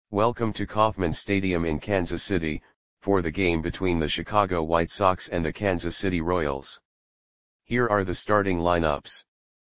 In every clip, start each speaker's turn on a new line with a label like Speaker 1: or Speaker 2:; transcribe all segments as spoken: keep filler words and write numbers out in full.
Speaker 1: Welcome to Kauffman Stadium in Kansas City, for the game between the Chicago White Sox and the Kansas City Royals. Here are the starting lineups.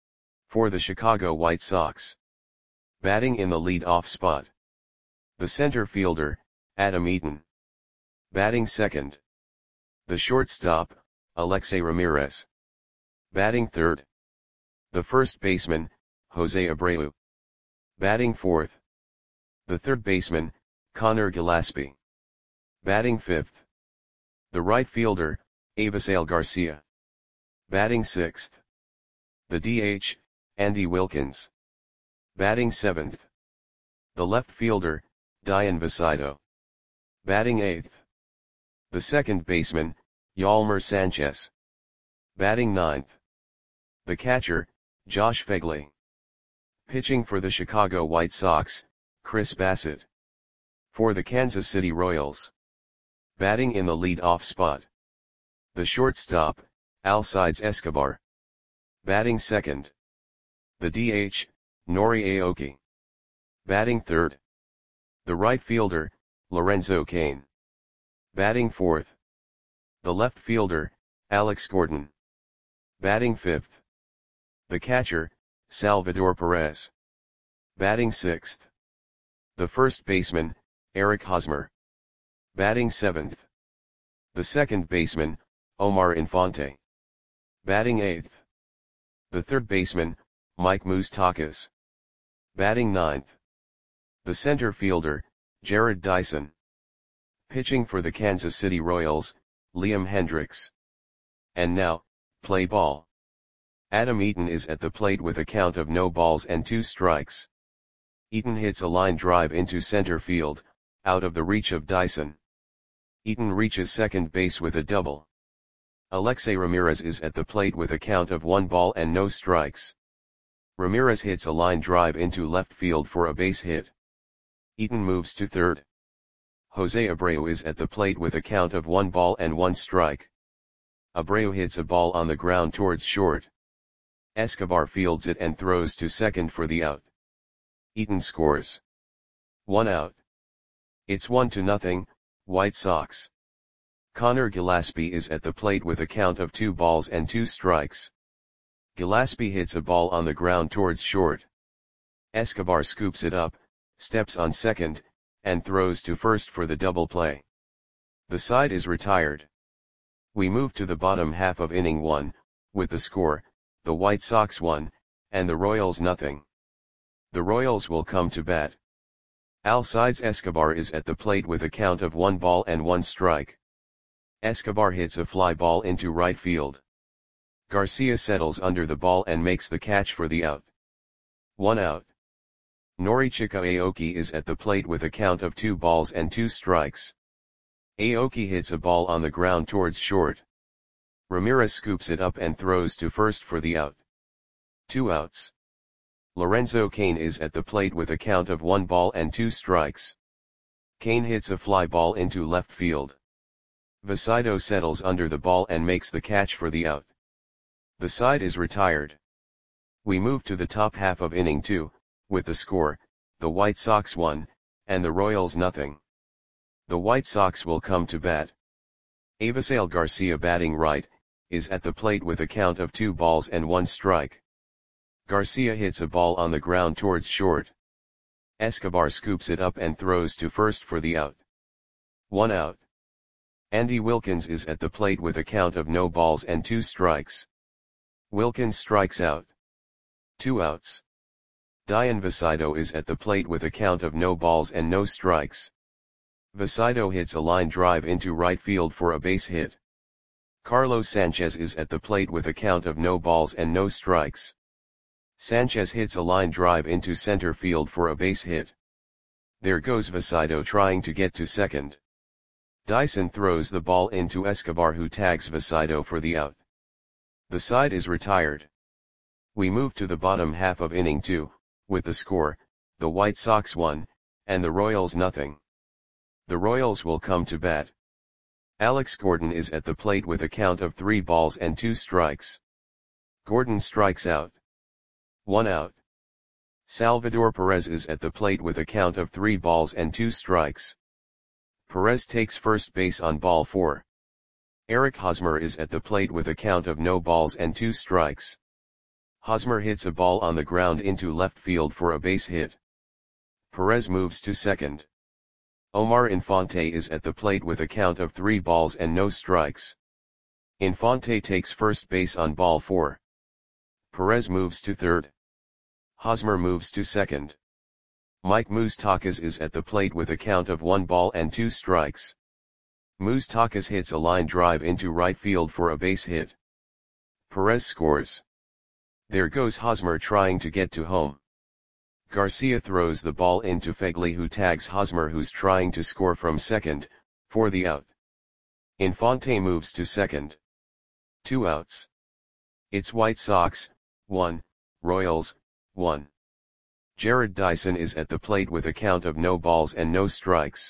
Speaker 1: For the Chicago White Sox. Batting in the lead-off spot. The center fielder, Adam Eaton. Batting second. The shortstop, Alexei Ramirez. Batting third. The first baseman, Jose Abreu. Batting fourth. The third baseman, Conor Gillaspie. Batting fifth. The right fielder, Avisail Garcia. Batting sixth. The D H, Andy Wilkins. Batting seventh. The left fielder, Dayan Vicito. Batting eighth. The second baseman, Yolmer Sanchez. Batting ninth. The catcher, Josh Phegley. Pitching for the Chicago White Sox, Chris Bassitt. For the Kansas City Royals. Batting in the lead-off spot. The shortstop, Alcides Escobar. Batting second. The D H, Nori Aoki. Batting third. The right fielder, Lorenzo Cain. Batting fourth. The left fielder, Alex Gordon. Batting fifth. The catcher, Salvador Perez. Batting sixth. The first baseman, Eric Hosmer. Batting seventh. The second baseman, Omar Infante. Batting eighth. The third baseman, Mike Moustakas. Batting ninth. The center fielder, Jared Dyson. Pitching for the Kansas City Royals, Liam Hendriks. And now, play ball. Adam Eaton is at the plate with a count of no balls and two strikes. Eaton hits a line drive into center field, out of the reach of Dyson. Eaton reaches second base with a double. Alexei Ramirez is at the plate with a count of one ball and no strikes. Ramirez hits a line drive into left field for a base hit. Eaton moves to third. Jose Abreu is at the plate with a count of one ball and one strike. Abreu hits a ball on the ground towards short. Escobar fields it and throws to second for the out. Eaton scores. One out. It's one to nothing, White Sox. Conor Gillaspie is at the plate with a count of two balls and two strikes. Gillaspie hits a ball on the ground towards short. Escobar scoops it up, steps on second, and throws to first for the double play. The side is retired. We move to the bottom half of inning one, with the score, the White Sox one, and the Royals nothing. The Royals will come to bat. Alcides Escobar is at the plate with a count of one ball and one strike. Escobar hits a fly ball into right field. Garcia settles under the ball and makes the catch for the out. One out. Norichika Aoki is at the plate with a count of two balls and two strikes. Aoki hits a ball on the ground towards short. Ramirez scoops it up and throws to first for the out. Two outs. Lorenzo Cain is at the plate with a count of one ball and two strikes. Cain hits a fly ball into left field. Vicito settles under the ball and makes the catch for the out. The side is retired. We move to the top half of inning two, with the score, the White Sox one, and the Royals nothing. The White Sox will come to bat. Avisail Garcia batting right, is at the plate with a count of two balls and one strike. Garcia hits a ball on the ground towards short. Escobar scoops it up and throws to first for the out. One out. Andy Wilkins is at the plate with a count of no balls and two strikes. Wilkins strikes out. Two outs. Dayan Vicito is at the plate with a count of no balls and no strikes. Vicito hits a line drive into right field for a base hit. Carlos Sanchez is at the plate with a count of no balls and no strikes. Sanchez hits a line drive into center field for a base hit. There goes Vicito trying to get to second. Dyson throws the ball into Escobar, who tags Vicito for the out. The side is retired. We move to the bottom half of inning two, with the score, the White Sox one, and the Royals nothing. The Royals will come to bat. Alex Gordon is at the plate with a count of three balls and two strikes. Gordon strikes out. One out. Salvador Perez is at the plate with a count of three balls and two strikes. Perez takes first base on ball four. Eric Hosmer is at the plate with a count of no balls and two strikes. Hosmer hits a ball on the ground into left field for a base hit. Perez moves to second. Omar Infante is at the plate with a count of three balls and no strikes. Infante takes first base on ball four. Perez moves to third. Hosmer moves to second. Mike Moustakas is at the plate with a count of one ball and two strikes. Moustakas hits a line drive into right field for a base hit. Perez scores. There goes Hosmer trying to get to home. Garcia throws the ball into Fegley, who tags Hosmer, who's trying to score from second, for the out. Infante moves to second. Two outs. It's White Sox, one, Royals, one. Jared Dyson is at the plate with a count of no balls and no strikes.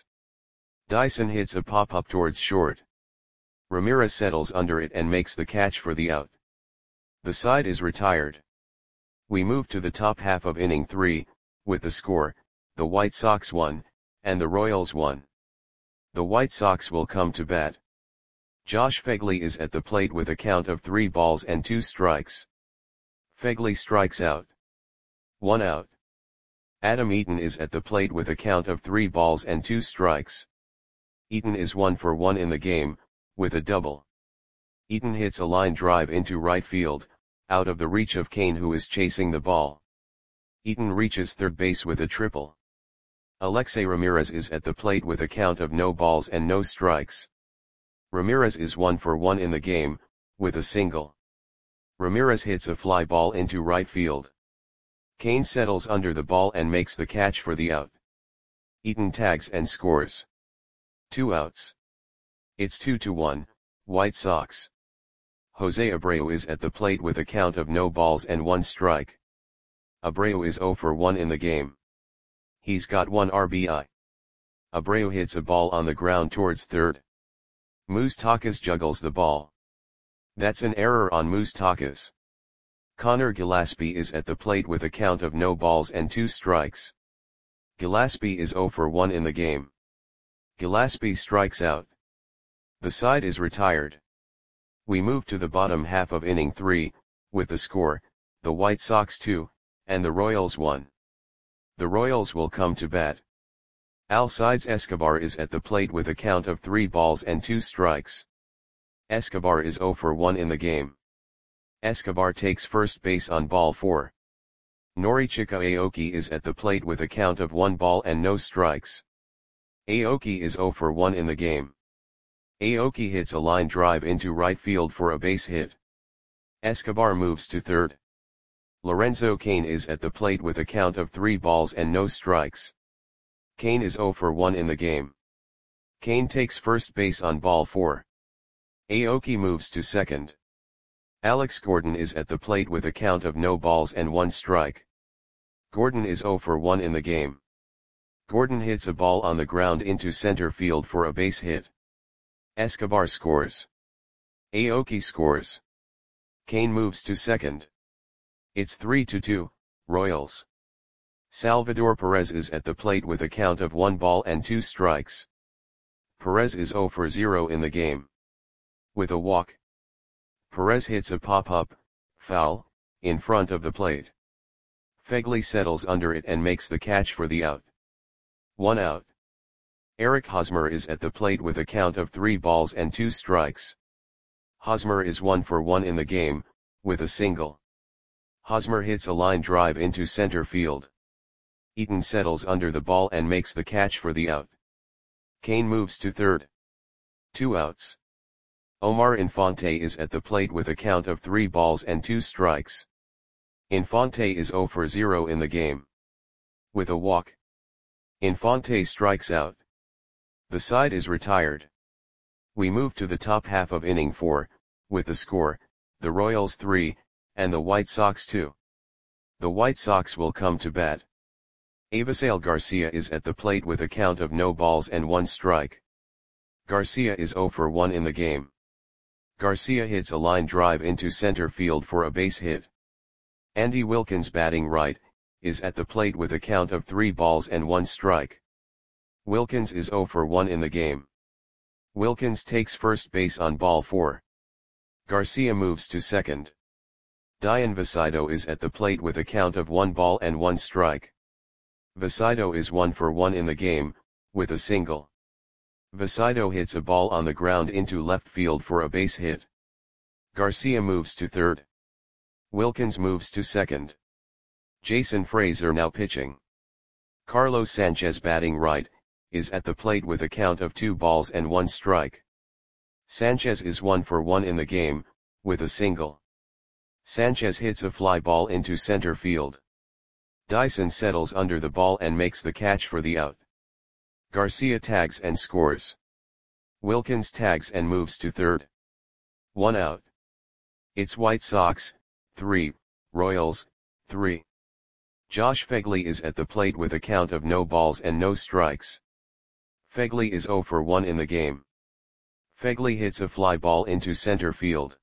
Speaker 1: Dyson hits a pop-up towards short. Ramirez settles under it and makes the catch for the out. The side is retired. We move to the top half of inning three, with the score, the White Sox won, and the Royals won. The White Sox will come to bat. Josh Fegley is at the plate with a count of three balls and two strikes. Fegley strikes out. One out. Adam Eaton is at the plate with a count of three balls and two strikes. Eaton is one for one in the game, with a double. Eaton hits a line drive into right field, out of the reach of Kane, who is chasing the ball. Eaton reaches third base with a triple. Alexei Ramirez is at the plate with a count of no balls and no strikes. Ramirez is one for one in the game, with a single. Ramirez hits a fly ball into right field. Kane settles under the ball and makes the catch for the out. Eaton tags and scores. Two outs. It's two to one, White Sox. Jose Abreu is at the plate with a count of no balls and one strike. Abreu is zero for one in the game. He's got one R B I. Abreu hits a ball on the ground towards third. Moustakas juggles the ball. That's an error on Moustakas. Connor Gillaspie is at the plate with a count of no balls and two strikes. Gillaspie is zero for one in the game. Gillaspie strikes out. The side is retired. We move to the bottom half of inning three, with the score, the White Sox two, and the Royals one. The Royals will come to bat. Alcides Escobar is at the plate with a count of three balls and two strikes. Escobar is zero for one in the game. Escobar takes first base on ball four. Norichika Aoki is at the plate with a count of one ball and no strikes. Aoki is zero for one in the game. Aoki hits a line drive into right field for a base hit. Escobar moves to third. Lorenzo Cain is at the plate with a count of three balls and no strikes. Cain is zero for one in the game. Cain takes first base on ball four. Aoki moves to second. Alex Gordon is at the plate with a count of no balls and one strike. Gordon is zero for one in the game. Gordon hits a ball on the ground into center field for a base hit. Escobar scores. Aoki scores. Cain moves to second. It's three to two, Royals. Salvador Perez is at the plate with a count of one ball and two strikes. Perez is zero for zero in the game. With a walk. Perez hits a pop-up, foul, in front of the plate. Fegley settles under it and makes the catch for the out. One out. Eric Hosmer is at the plate with a count of three balls and two strikes. Hosmer is one for one in the game, with a single. Hosmer hits a line drive into center field. Eaton settles under the ball and makes the catch for the out. Cain moves to third. Two outs. Omar Infante is at the plate with a count of three balls and two strikes. Infante is zero for zero in the game. With a walk. Infante strikes out. The side is retired. We move to the top half of inning four, with the score, the Royals three, and the White Sox two. The White Sox will come to bat. Avisail Garcia is at the plate with a count of no balls and one strike. Garcia is zero for one in the game. Garcia hits a line drive into center field for a base hit. Andy Wilkins batting right, is at the plate with a count of three balls and one strike. Wilkins is zero for one in the game. Wilkins takes first base on ball four. Garcia moves to second. Dayan Visido is at the plate with a count of one ball and one strike. Visido is one for one in the game, with a single. Visido hits a ball on the ground into left field for a base hit. Garcia moves to third. Wilkins moves to second. Jason Frazier now pitching. Carlos Sanchez batting right, is at the plate with a count of two balls and one strike. Sanchez is one for one in the game, with a single. Sanchez hits a fly ball into center field. Dyson settles under the ball and makes the catch for the out. Garcia tags and scores. Wilkins tags and moves to third. One out. It's White Sox, three, Royals, three. Josh Phegley is at the plate with a count of no balls and no strikes. Phegley is zero for one in the game. Phegley hits a fly ball into center field.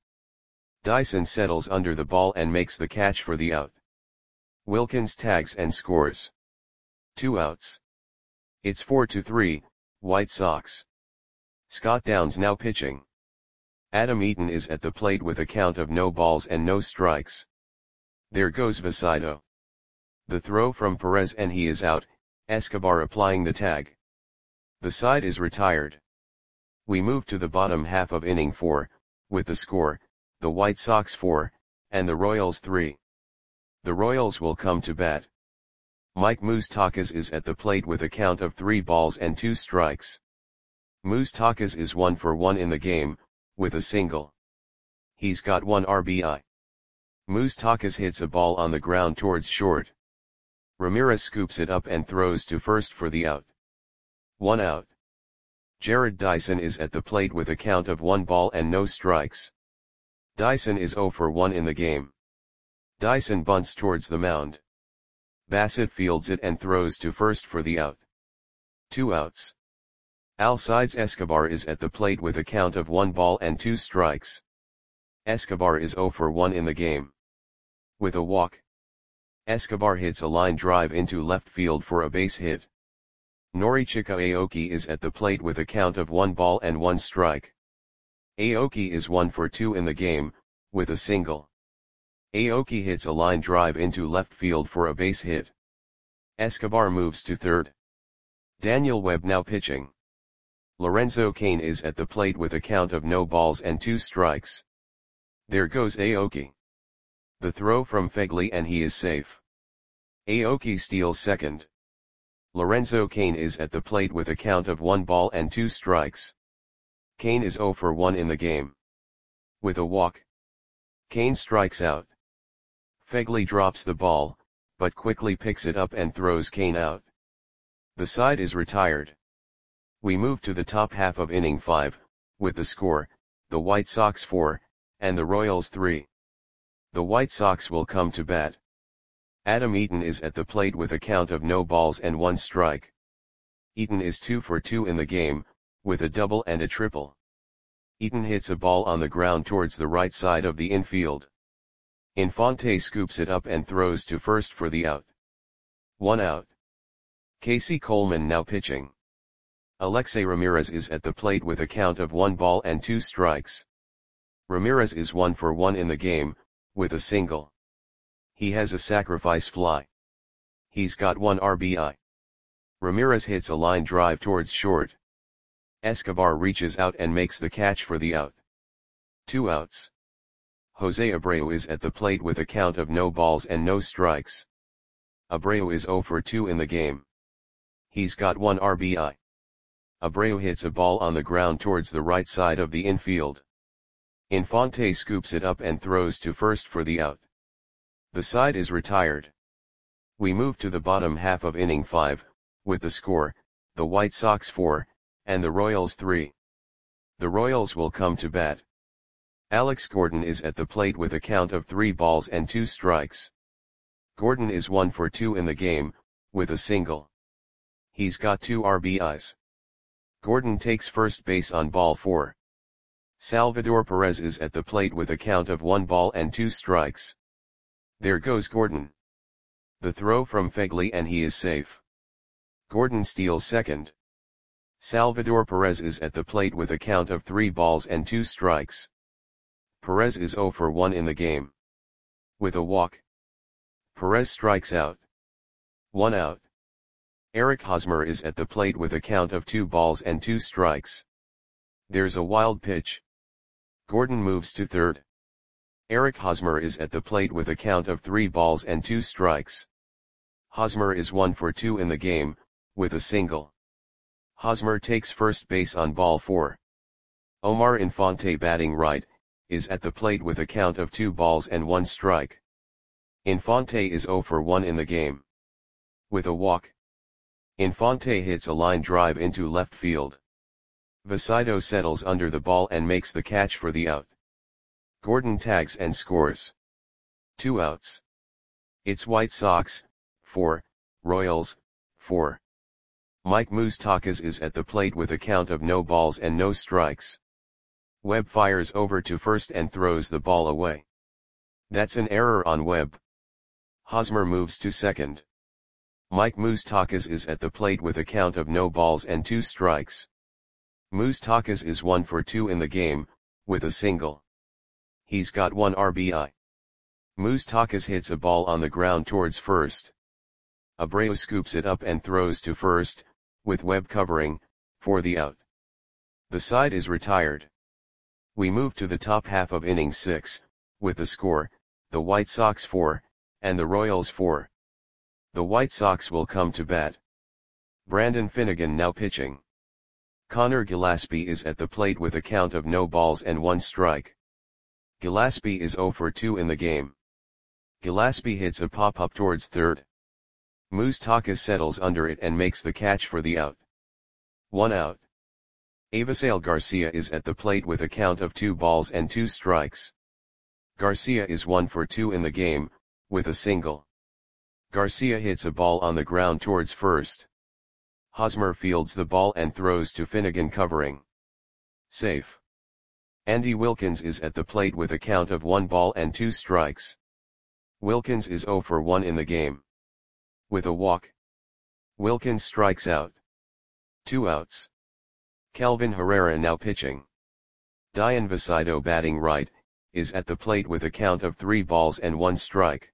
Speaker 1: Dyson settles under the ball and makes the catch for the out. Wilkins tags and scores. Two outs. It's four to three, White Sox. Scott Downs now pitching. Adam Eaton is at the plate with a count of no balls and no strikes. There goes Visido. The throw from Perez and he is out, Escobar applying the tag. The side is retired. We move to the bottom half of inning four, with the score, the White Sox four, and the Royals three. The Royals will come to bat. Mike Moustakas is at the plate with a count of three balls and two strikes. Moustakas is one for one in the game, with a single. He's got one R B I. Moustakas hits a ball on the ground towards short. Ramirez scoops it up and throws to first for the out. One out. Jared Dyson is at the plate with a count of one ball and no strikes. Dyson is zero for one in the game. Dyson bunts towards the mound. Bassett fields it and throws to first for the out. Two outs. Alcides Escobar is at the plate with a count of one ball and two strikes. Escobar is zero for one in the game. With a walk. Escobar hits a line drive into left field for a base hit. Norichika Aoki is at the plate with a count of one ball and one strike. Aoki is one for two in the game, with a single. Aoki hits a line drive into left field for a base hit. Escobar moves to third. Daniel Webb now pitching. Lorenzo Cain is at the plate with a count of no balls and two strikes. There goes Aoki. The throw from Phegley and he is safe. Aoki steals second. Lorenzo Cain is at the plate with a count of one ball and two strikes. Cain is zero for one in the game. With a walk. Cain strikes out. Phegley drops the ball, but quickly picks it up and throws Cain out. The side is retired. We move to the top half of inning five, with the score, the White Sox four, and the Royals three. The White Sox will come to bat. Adam Eaton is at the plate with a count of no balls and one strike. Eaton is two for two in the game, with a double and a triple. Eaton hits a ball on the ground towards the right side of the infield. Infante scoops it up and throws to first for the out. One out. Casey Coleman now pitching. Alexei Ramirez is at the plate with a count of one ball and two strikes. Ramirez is one for one in the game, with a single. He has a sacrifice fly. He's got one R B I. Ramirez hits a line drive towards short. Escobar reaches out and makes the catch for the out. Two outs. Jose Abreu is at the plate with a count of no balls and no strikes. Abreu is zero for two in the game. He's got one R B I. Abreu hits a ball on the ground towards the right side of the infield. Infante scoops it up and throws to first for the out. The side is retired. We move to the bottom half of inning five, with the score, the White Sox four, and the Royals three. The Royals will come to bat. Alex Gordon is at the plate with a count of three balls and two strikes. Gordon is one for two in the game, with a single. He's got two R B Is. Gordon takes first base on ball four. Salvador Perez is at the plate with a count of one ball and two strikes. There goes Gordon. The throw from Fegley and he is safe. Gordon steals second. Salvador Perez is at the plate with a count of three balls and two strikes. Perez is zero for one in the game. With a walk, Perez strikes out. One out. Eric Hosmer is at the plate with a count of two balls and two strikes. There's a wild pitch. Gordon moves to third. Eric Hosmer is at the plate with a count of three balls and two strikes. Hosmer is one for two in the game, with a single. Hosmer takes first base on ball four. Omar Infante, batting right, is at the plate with a count of two balls and one strike. Infante is zero for one in the game. With a walk, Infante hits a line drive into left field. Vasido settles under the ball and makes the catch for the out. Gordon tags and scores. Two outs. It's White Sox, four, Royals, four. Mike Moustakas is at the plate with a count of no balls and no strikes. Webb fires over to first and throws the ball away. That's an error on Webb. Hosmer moves to second. Mike Moustakas is at the plate with a count of no balls and two strikes. Moustakas is one for two in the game, with a single. He's got one R B I. Moustakas hits a ball on the ground towards first. Abreu scoops it up and throws to first, with Webb covering, for the out. The side is retired. We move to the top half of inning six, with the score, the White Sox four, and the Royals four. The White Sox will come to bat. Brandon Finnegan now pitching. Connor Gillaspie is at the plate with a count of no balls and one strike. Gillaspie is zero for two in the game. Gillaspie hits a pop-up towards third. Moustakas settles under it and makes the catch for the out. One out. Avisail Garcia is at the plate with a count of two balls and two strikes. Garcia is one for two in the game, with a single. Garcia hits a ball on the ground towards first. Hosmer fields the ball and throws to Finnegan covering. Safe. Andy Wilkins is at the plate with a count of one ball and two strikes. Wilkins is zero for one in the game. With a walk, Wilkins strikes out. Two outs. Kelvin Herrera now pitching. Dian Vasido, batting right, is at the plate with a count of three balls and one strike.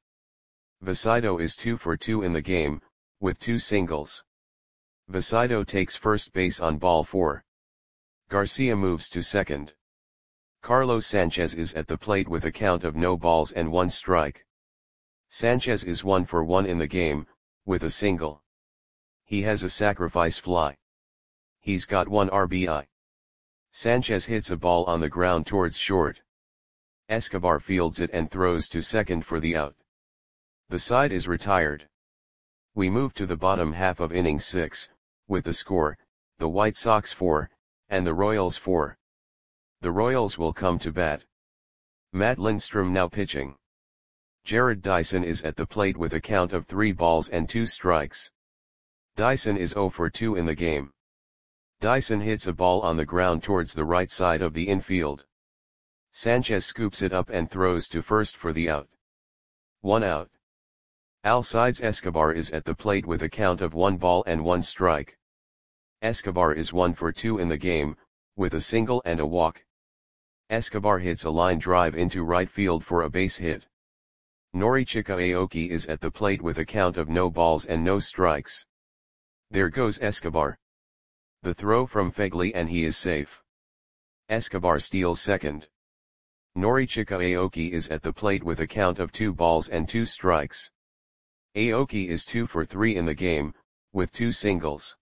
Speaker 1: Vasido is two for two in the game, with two singles. Vasido takes first base on ball four. Garcia moves to second. Carlos Sanchez is at the plate with a count of no balls and one strike. Sanchez is one for one in the game, with a single. He has a sacrifice fly. He's got one R B I. Sanchez hits a ball on the ground towards short. Escobar fields it and throws to second for the out. The side is retired. We move to the bottom half of inning six, with the score, the White Sox four, and the Royals four. The Royals will come to bat. Matt Lindstrom now pitching. Jared Dyson is at the plate with a count of three balls and two strikes. Dyson is zero for two in the game. Dyson hits a ball on the ground towards the right side of the infield. Sanchez scoops it up and throws to first for the out. One out. Alcides Escobar is at the plate with a count of one ball and one strike. Escobar is one for two in the game, with a single and a walk. Escobar hits a line drive into right field for a base hit. Norichika Aoki is at the plate with a count of no balls and no strikes. There goes Escobar. The throw from Fegley and he is safe. Escobar steals second. Norichika Aoki is at the plate with a count of two balls and two strikes. Aoki is two for three in the game, with two singles.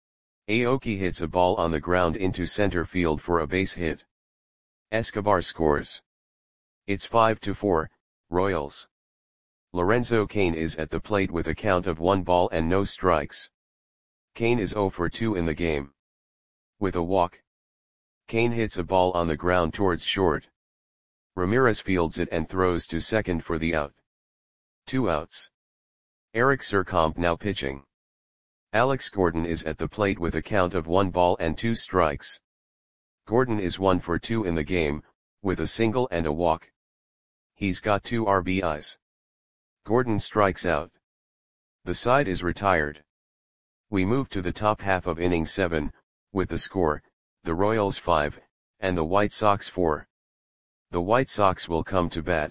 Speaker 1: Aoki hits a ball on the ground into center field for a base hit. Escobar scores. It's five to four, Royals. Lorenzo Cain is at the plate with a count of one ball and no strikes. Cain is zero for two in the game. With a walk, Cain hits a ball on the ground towards short. Ramirez fields it and throws to second for the out. Two outs. Eric Surcomp now pitching. Alex Gordon is at the plate with a count of one ball and two strikes. Gordon is one for two in the game, with a single and a walk. He's got two R B Is. Gordon strikes out. The side is retired. We move to the top half of inning seven, with the score, the Royals five, and the White Sox four. The White Sox will come to bat.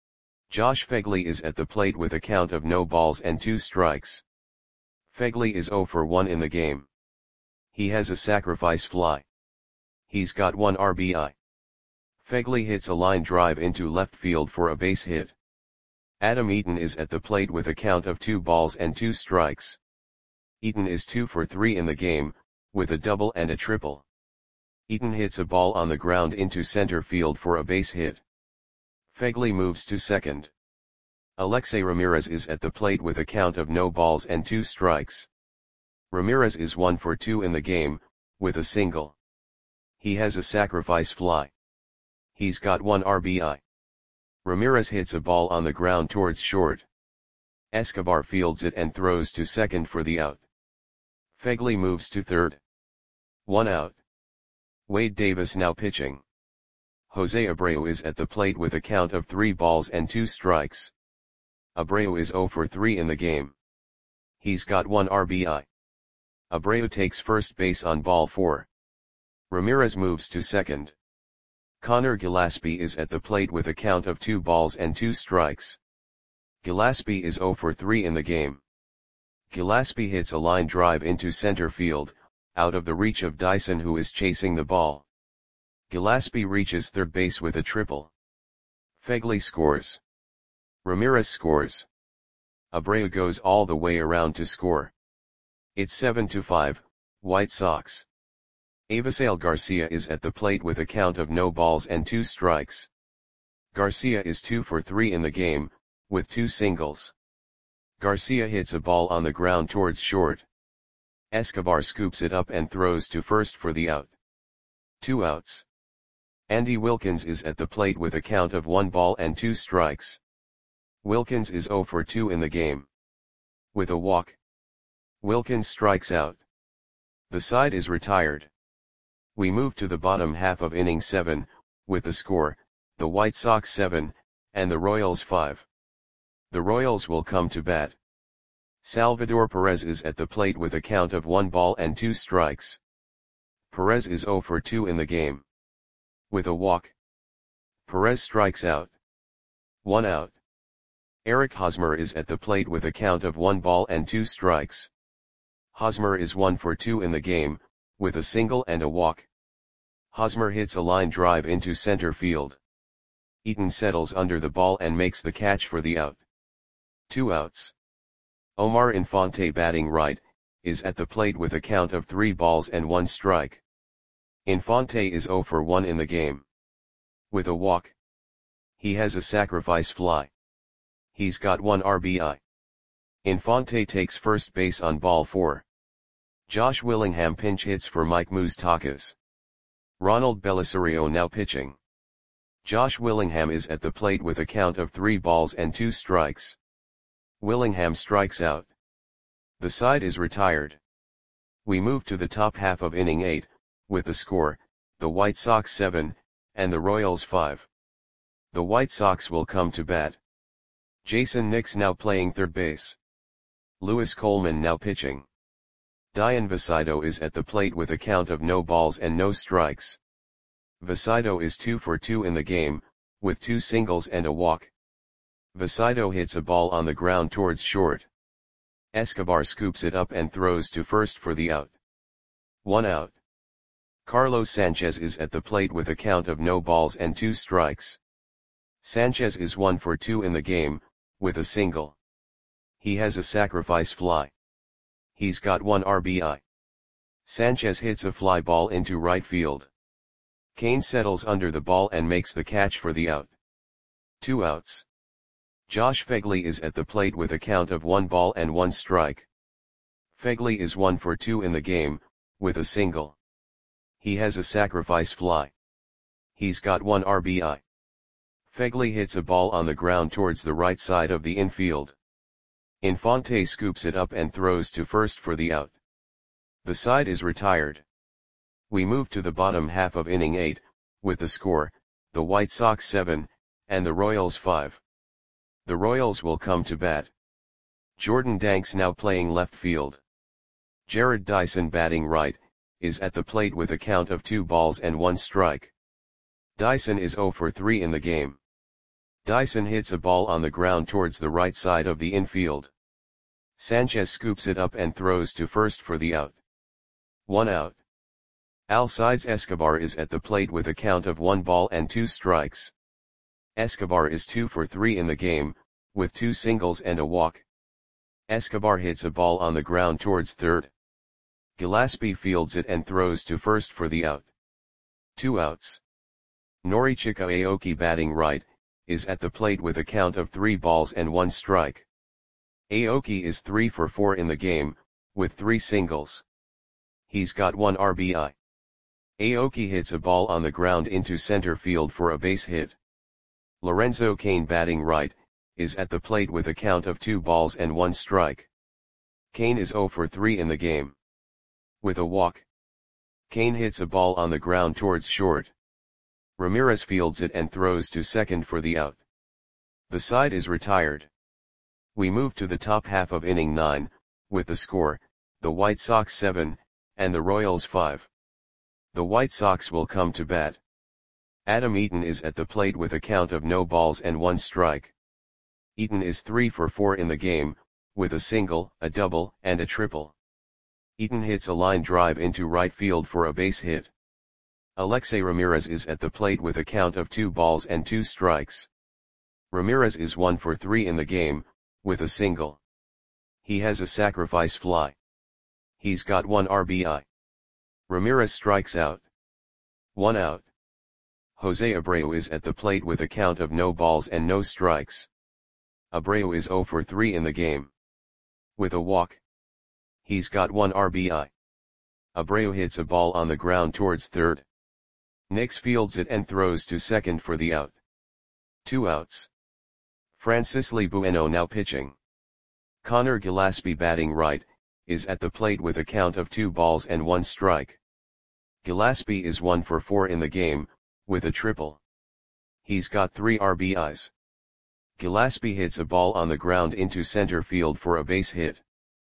Speaker 1: Josh Phegley is at the plate with a count of no balls and two strikes. Phegley is oh for one in the game. He has a sacrifice fly. He's got one R B I. Phegley hits a line drive into left field for a base hit. Adam Eaton is at the plate with a count of two balls and two strikes. Eaton is two for three in the game, with a double and a triple. Eaton hits a ball on the ground into center field for a base hit. Phegley moves to second. Alexei Ramirez is at the plate with a count of no balls and two strikes. Ramirez is one for two in the game, with a single. He has a sacrifice fly. He's got one R B I. Ramirez hits a ball on the ground towards short. Escobar fields it and throws to second for the out. Phegley moves to third. One out. Wade Davis now pitching. Jose Abreu is at the plate with a count of three balls and two strikes. Abreu is oh for three in the game. He's got one R B I. Abreu takes first base on ball four. Ramirez moves to second. Connor Gillaspie is at the plate with a count of two balls and two strikes. Gillaspie is oh for three in the game. Gillaspie hits a line drive into center field, out of the reach of Dyson, who is chasing the ball. Gillaspie reaches third base with a triple. Phegley scores. Ramirez scores. Abreu goes all the way around to score. It's seven to five, White Sox. Avisail Garcia is at the plate with a count of no balls and two strikes. Garcia is two for three in the game, with two singles. Garcia hits a ball on the ground towards short. Escobar scoops it up and throws to first for the out. Two outs. Andy Wilkins is at the plate with a count of one ball and two strikes. Wilkins is oh for two in the game. With a walk. Wilkins strikes out. The side is retired. We move to the bottom half of inning seven, with the score, the White Sox seven, and the Royals five. The Royals will come to bat. Salvador Perez is at the plate with a count of one ball and two strikes. Perez is oh for two in the game. With a walk. Perez strikes out. One out. Eric Hosmer is at the plate with a count of one ball and two strikes. Hosmer is one for two in the game, with a single and a walk. Hosmer hits a line drive into center field. Eaton settles under the ball and makes the catch for the out. Two outs. Omar Infante, batting right, is at the plate with a count of three balls and one strike. Infante is oh for one in the game. With a walk. He has a sacrifice fly. He's got one R B I. Infante takes first base on ball four. Josh Willingham pinch hits for Mike Moustakas. Ronald Belisario now pitching. Josh Willingham is at the plate with a count of three balls and two strikes. Willingham strikes out. The side is retired. We move to the top half of inning eight, with the score, the White Sox seven, and the Royals five. The White Sox will come to bat. Jason Nix now playing third base. Lewis Coleman now pitching. Dian Vasido is at the plate with a count of no balls and no strikes. Vasido is two for two in the game, with two singles and a walk. Vasido hits a ball on the ground towards short. Escobar scoops it up and throws to first for the out. One out. Carlos Sanchez is at the plate with a count of no balls and two strikes. Sanchez is one for two in the game, with a single. He has a sacrifice fly. He's got one R B I. Sanchez hits a fly ball into right field. Kane settles under the ball and makes the catch for the out. Two outs. Josh Phegley is at the plate with a count of one ball and one strike. Phegley is one for two in the game, with a single. He has a sacrifice fly. He's got one R B I. Phegley hits a ball on the ground towards the right side of the infield. Infante scoops it up and throws to first for the out. The side is retired. We move to the bottom half of inning eight, with the score, the White Sox seven, and the Royals five. The Royals will come to bat. Jordan Danks now playing left field. Jared Dyson batting right, is at the plate with a count of two balls and one strike. Dyson is zero for three in the game. Dyson hits a ball on the ground towards the right side of the infield. Sanchez scoops it up and throws to first for the out. One out. Alcides Escobar is at the plate with a count of one ball and two strikes. Escobar is two for three in the game, with two singles and a walk. Escobar hits a ball on the ground towards third. Gillespie fields it and throws to first for the out. Two outs. Norichika Aoki batting right, is at the plate with a count of three balls and one strike. Aoki is three for four in the game, with three singles. He's got one R B I. Aoki hits a ball on the ground into center field for a base hit. Lorenzo Cain batting right, is at the plate with a count of two balls and one strike. Cain is zero for three in the game. With a walk. Cain hits a ball on the ground towards short. Ramirez fields it and throws to second for the out. The side is retired. We move to the top half of inning nine, with the score, the White Sox seven, and the Royals five. The White Sox will come to bat. Adam Eaton is at the plate with a count of no balls and one strike. Eaton is three for four in the game, with a single, a double, and a triple. Eaton hits a line drive into right field for a base hit. Alexei Ramirez is at the plate with a count of two balls and two strikes. Ramirez is one for three in the game, with a single. He has a sacrifice fly. He's got one R B I. Ramirez strikes out. One out. Jose Abreu is at the plate with a count of no balls and no strikes. Abreu is zero for three in the game. With a walk. He's got one R B I. Abreu hits a ball on the ground towards third. Nix fields it and throws to second for the out. Two outs. Francisly Bueno now pitching. Connor Gillespie batting right, is at the plate with a count of two balls and one strike. Gillespie is one for four in the game, with a triple. He's got three R B Is. Gillespie hits a ball on the ground into center field for a base hit.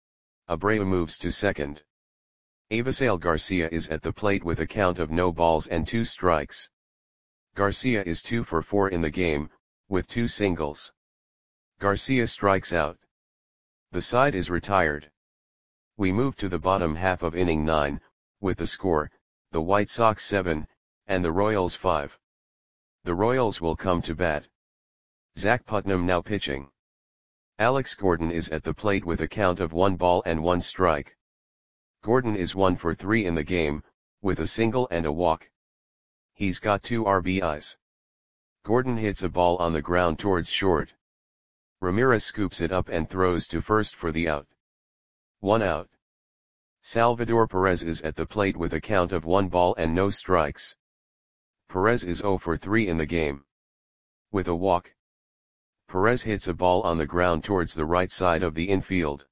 Speaker 1: Abreu moves to second. Avisail Garcia is at the plate with a count of no balls and two strikes. Garcia is two for four in the game, with two singles. Garcia strikes out. The side is retired. We move to the bottom half of inning nine, with the score, the White Sox seven, and the Royals five. The Royals will come to bat. Zach Putnam now pitching. Alex Gordon is at the plate with a count of one ball and one strike. Gordon is one for three in the game, with a single and a walk. He's got two R B Is. Gordon hits a ball on the ground towards short. Ramirez scoops it up and throws to first for the out. One out. Salvador Perez is at the plate with a count of one ball and no strikes. Perez is zero for three in the game. With a walk. Perez hits a ball on the ground towards the right side of the infield.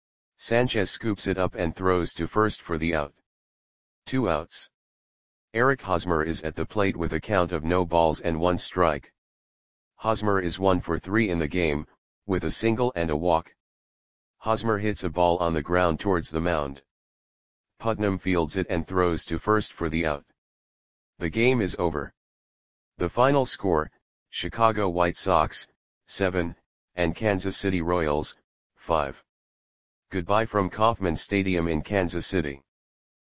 Speaker 1: Sanchez scoops it up and throws to first for the out. Two outs. Eric Hosmer is at the plate with a count of no balls and one strike. Hosmer is one for three in the game, with a single and a walk. Hosmer hits a ball on the ground towards the mound. Putnam fields it and throws to first for the out. The game is over. The final score, Chicago White Sox, seven, and Kansas City Royals, five. Goodbye from Kauffman Stadium in Kansas City.